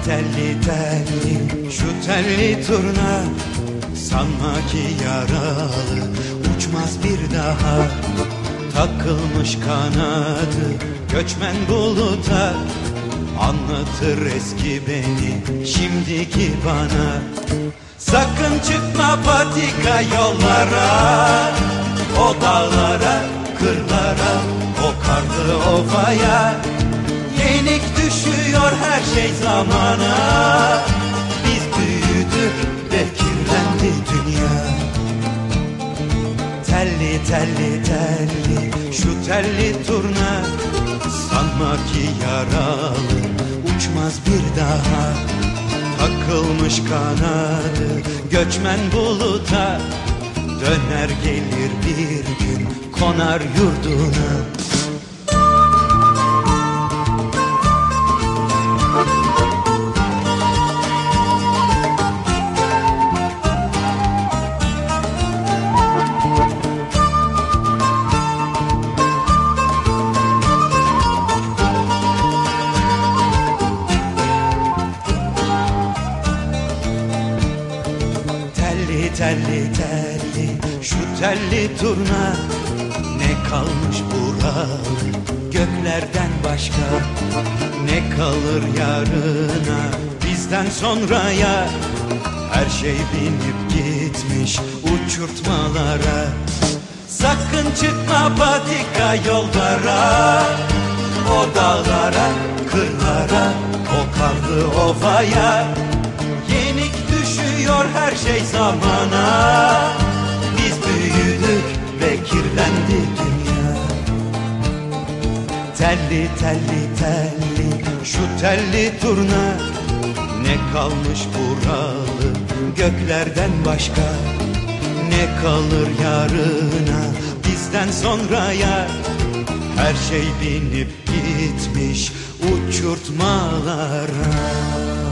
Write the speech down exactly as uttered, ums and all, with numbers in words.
telli telli şu telli turna, sanma ki yaralı uçmaz bir daha. Takılmış kanadı göçmen buluta, anlatır eski beni şimdiki bana. Sakın çıkma patika yollara, o dağlara, kırlara, o karlı ovaya. Yenik düşüyor her şey zamana, biz büyüdük ve kirlendi dünya. Telli telli telli şu telli turna, sanma ki yaralı uçmaz bir daha. Takılmış kanadı göçmen buluta, döner gelir bir gün konar yurduna. Telli telli şu telli turna, ne kalmış buralı göklerden başka? Ne kalır yarına bizden sonraya? Her şey binip gitmiş uçurtmalara. Sakın çıkma patika yollara, o dağlara, kırlara, o karlı ovaya. Yenik düşüyor her şey zamana, biz büyüdük ve kirlendi dünya. Telli telli telli şu telli turna, ne kalmış buralı göklerden başka? Ne kalır yarına bizden sonraya? Her şey binip gitmiş uçurtmalara.